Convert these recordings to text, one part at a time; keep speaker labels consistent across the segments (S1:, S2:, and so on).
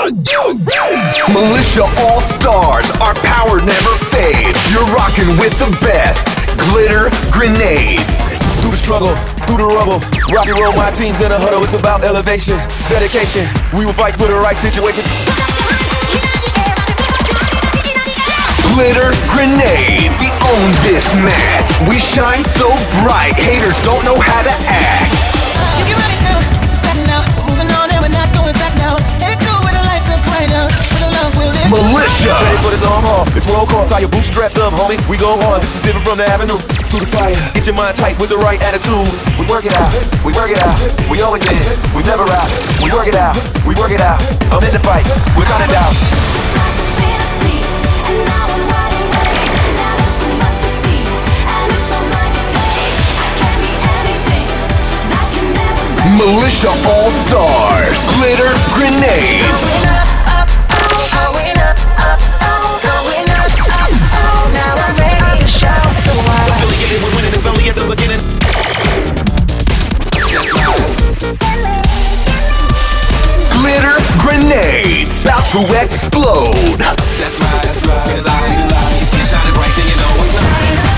S1: Militia All-Stars, our power never fades. You're rocking with the best. Glitter Grenades.
S2: Through the struggle, through the rubble, rock and roll, my team's in a huddle. It's about elevation, dedication. We will fight for the right situation.
S1: Glitter Grenades. We own this match. We shine so bright, haters don't know how to act.
S3: You get ready now, it's a fact now. We're moving on and we're not going back now. Let it go where the lights are bright now. Where the love will live.
S1: Militia.
S2: Ready for the long haul. It's roll call. Tie your bootstraps up, homie. We go on. This is different from the avenue. Through the fire. Get your mind tight with the right attitude. We work it out. We work it out. We always in. We never out. We work it out. We work it out. I'm in the fight. We're gonna down.
S1: Militia All-Stars. Glitter Grenades.
S2: Affiliated with winning is only at the beginning.
S1: Glitter Grenades. About to explode.
S2: That's right, that's right. Get alive, you see it shining bright, then you know what's up.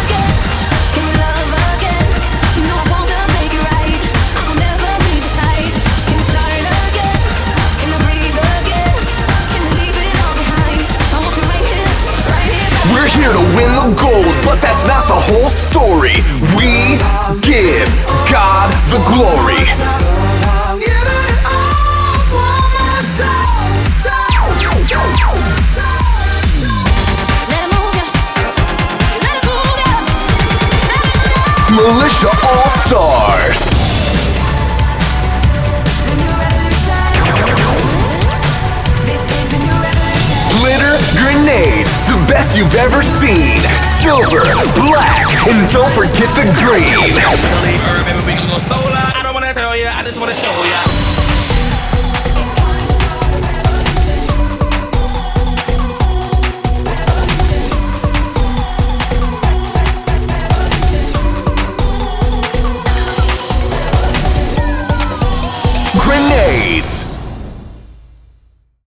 S1: We're here to win the gold, but that's not the whole story. We give God the glory. Militia All-Stars. Glitter Grenades, the best you've ever seen. Silver, black, and don't forget the green.
S4: I don't wanna tell you, I just wanna show ya.